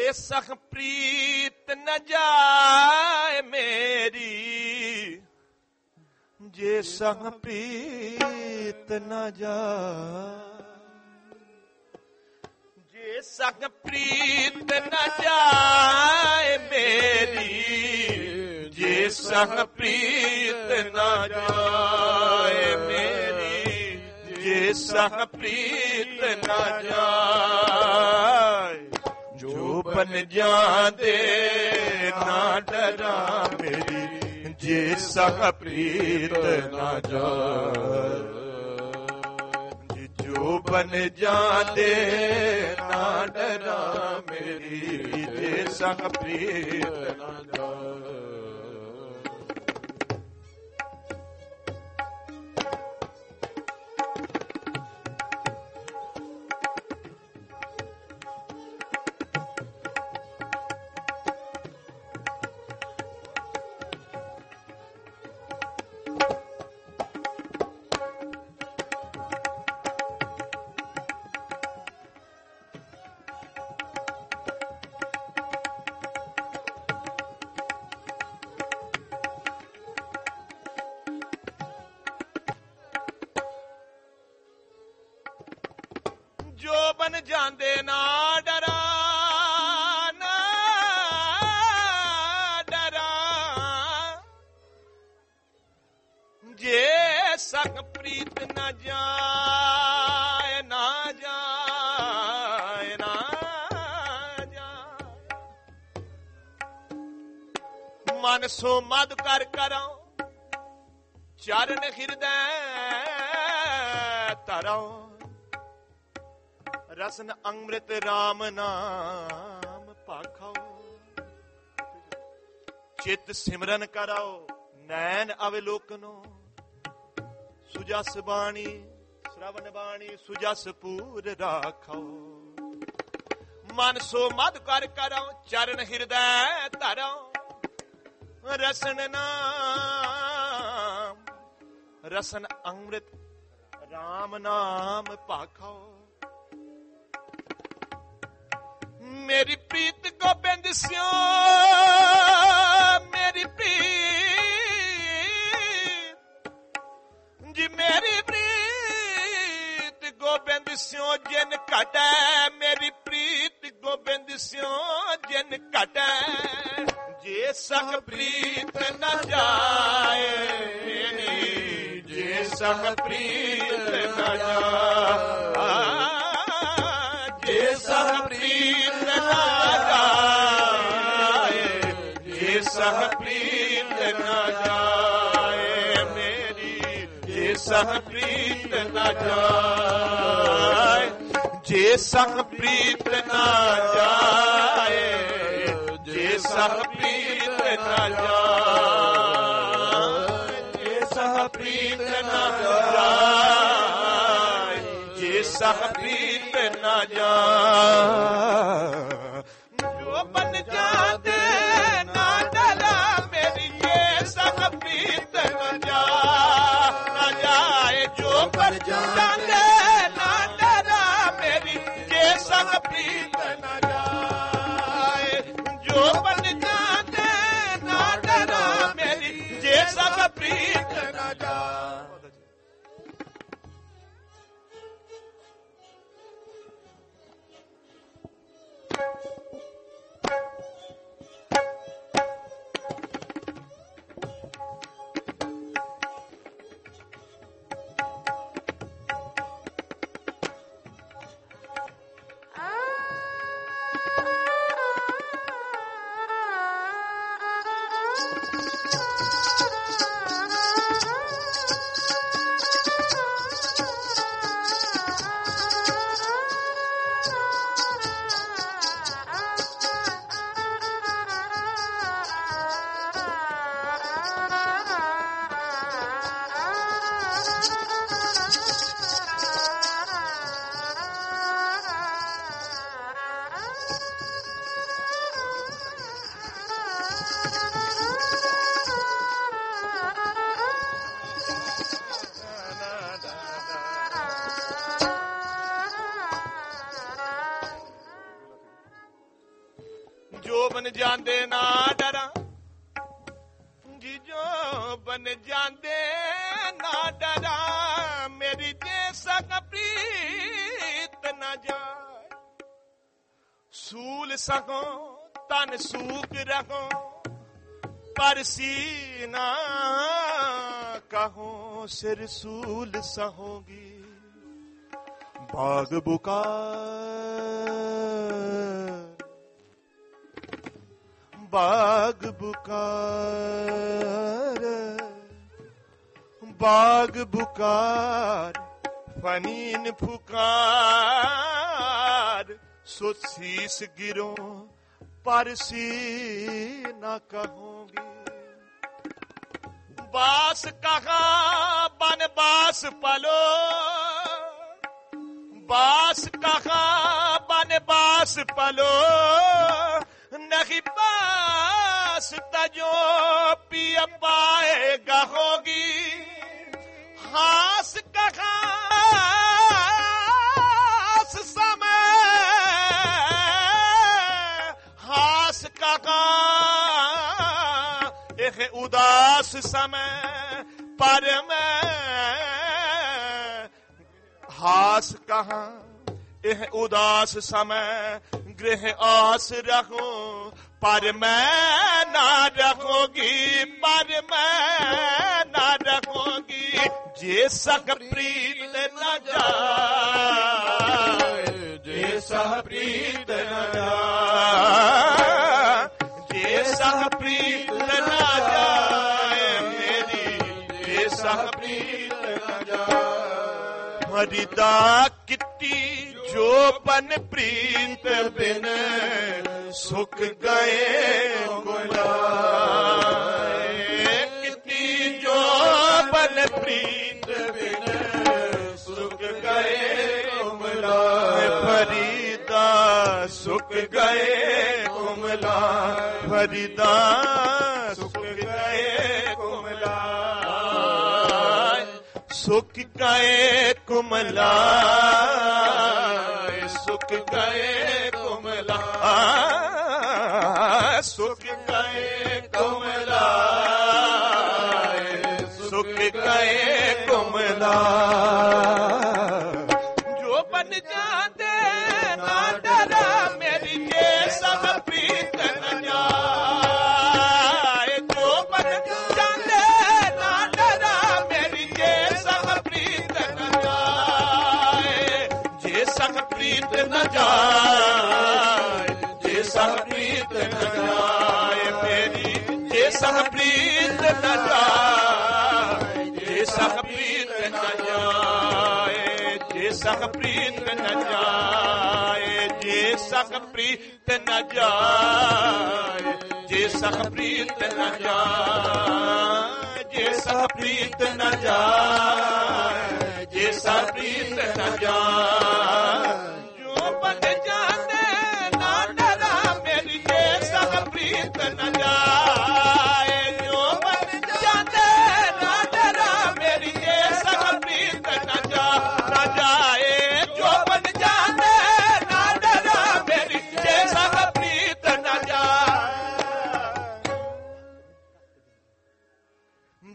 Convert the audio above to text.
ਜੇ ਸਖ ਪ੍ਰੀਤ ਨ ਜਾਏ ਮੇਰੀ, ਜੇ ਸਖ ਪ੍ਰੀਤ ਨ ਜਾਏ, ਜੇ ਸਖ ਪ੍ਰੀਤ ਨ ਜਾਏ ਮੇਰੀ, ਜੇ ਸਖ ਪ੍ਰੀਤ ਨ ਜਾਏ ਮੇਰੀ, ਜੇ ਸਖ ਪ੍ਰੀਤ ਨ ਜਾਏ, ਜੋ ਬਨ ਜਾਂਦੇ ਨਾ ਡਰਾਂ ਮੇਰੀ, ਜੇ ਸਖ ਪ੍ਰੀਤ ਨ ਜਾਏ, ਜੋ ਬਨ ਜਾਂਦੇ ਨਾ ਡਰਾਂ ਮੇਰੀ, ਜੇ ਸਖ ਪ੍ਰੀਤ ਨ ਜਾਏ। ਜੋ ਬਨ ਜਾਂਦੇ ਨਾ ਡਰਾਂ, ਨਾ ਡਰਾਂ, ਜੇ ਸਖ ਪ੍ਰੀਤ ਨ ਜਾਏ, ਨਾ ਜਾਏ, ਨਾ ਜਾਏ, ਮਨ ਸੋ ਮਦ ਕਰ ਕਰਾਂ, ਚਰਨ ਹਿਰਦੈ ਧਰਾਂ, ਰਸਨ ਅੰਮ੍ਰਿਤ ਰਾਮ ਨਾਮ ਭਾਖਾਓ, ਚਿਤ ਸਿਮਰਨ ਕਰਾਓ, ਨੈਣ ਅਵਲੋਕਨੋ, ਸੁਜਸ ਬਾਣੀ ਸ਼ਰਵਨ ਬਾਣੀ, ਸੁਜਸ ਪੂਰ ਰਾਖਾਓ, ਮਨ ਸੋ ਮਦ ਕਰ ਕਰਾਓ, ਚਰਨ ਹਿਰਦੈ ਧਰਾਓ, ਰਸਨ ਨਾਮ, ਰਸਨ ਅੰਮ੍ਰਿਤ ਰਾਮ ਨਾਮ ਭਾਖਾਓ, ਮੇਰੀ ਪ੍ਰੀਤ ਗੋਬਿੰਦ ਸਿਓ, ਮੇਰੀ ਪ੍ਰੀਤ ਜੀ, ਮੇਰੀ ਪ੍ਰੀਤ ਗੋਬਿੰਦ ਸਿਓ ਜਿਨ ਘਟੈ, ਮੇਰੀ ਪ੍ਰੀਤ ਗੋਬਿੰਦ ਸਿਓ ਜਿਨ ਘਟੈ, ਜੇ ਸਖ ਪ੍ਰੀਤ ਨ ਜਾਏ ਮੇਰੀ, ਜੇ ਸਖ ਪ੍ਰੀਤ ਨ ਜਾਏ, ਜੇ ਸਖ ਪ੍ਰੀਤ ਸਖ ਪ੍ਰੀਤ ਨ ਜਾਏ ਮੇਰੀ, ਜੇ ਸਖ ਪ੍ਰੀਤ ਨ ਜਾਏ, ਜੇ ਸਖ ਪ੍ਰੀਤ ਨ ਜਾਏ, ਜੇ ਸਖ ਪ੍ਰੀਤ ਨ ਜਾਏ, ਜੇ ਸਖ ਪ੍ਰੀਤ ਨ ਜਾਏ, ਜੇ ਸਖ ਪ੍ਰੀਤ ਨ ਜਾਏ, ਜੋ ਬਨ ਜਾਂਦੇ ਜੋ ਪਰ ਜਾਂਦੇ ਨਾ ਡਰਾਂ ਮੇਰੀ, ਜੇ ਸਖ ਪ੍ਰੀਤ ਨ ਜਾਏ, ਜੋ ਬਨ ਜਾਂਦੇ ਨਾ ਡਰਾਂ ਮੇਰੀ, ਜੇ ਸਖ ਪ੍ਰੀਤ ਨ ਜਾਏ। ਜੋ ਬਨ ਜਾਂਦੇ ਨਾ ਡਰਾਂ ਜੀ, ਜੋ ਬਨ ਜਾਂਦੇ ਨਾ ਡਰਾਂ, ਮੇਰੀ ਜੇ ਸੰਗ ਪ੍ਰੀਤ ਨਾ ਜਾਏ। ਸੂਲ ਸਕੋ ਤਨ ਸੂਕ ਰਖੋ, ਪਰ ਸੀਨਾ ਕਹੋ ਸਿਰ ਸੂਲ ਸਹੋਗੀ। ਬਾਗ ਬਾਗ बुकार फनीन फुकार, सो शीस गिरो पर सी न कहूंगी। बास कहा बन बास पलो, बास कहा बन बास पलो, नहीं बास तजो पिया पाएगा होगी। हास कहा समय, हास कहा एक उदास समय, पर मैं हास कहा यह उदास समय, गृह आस रखूं पर मैं ना रखूंगी, पर मैं ना रखूंगी। जे सख प्रीत न जाए, जे सख प्रीत न जाए, जे सख प्रीत न जाए मेरी, जे सख प्रीत न जाए। हरिदा कित्ती जो बन प्रीत बिन, सुख गए गुलाए। कित्ती जो बन प्रीत बिन, सुख गए गुलाए। फरीदा सुख गए गुलाए, फरीदा सुख गए गुलाए। सुख गए कुमलाए, सुख गए कुमलाए, सुख गए कुमलाए, सुख गए कुमलाए। जो बन जाते ना डरा मेरी, जे सब प्रीत न जाए। जो बन जाते ना डरा मेरी, जे सब प्रीत न जाए। जे सब प्रीत न जाए, जे सब प्रीत न जाए मेरी, जे सब प्रीत न जाए, जे सब प्रीत न जाए, जे सब प्रीत न जाए, जे सब प्रीत न जाए, जे सब प्रीत न जाए, जे सब प्रीत न जाए, जे सब प्रीत न जाए।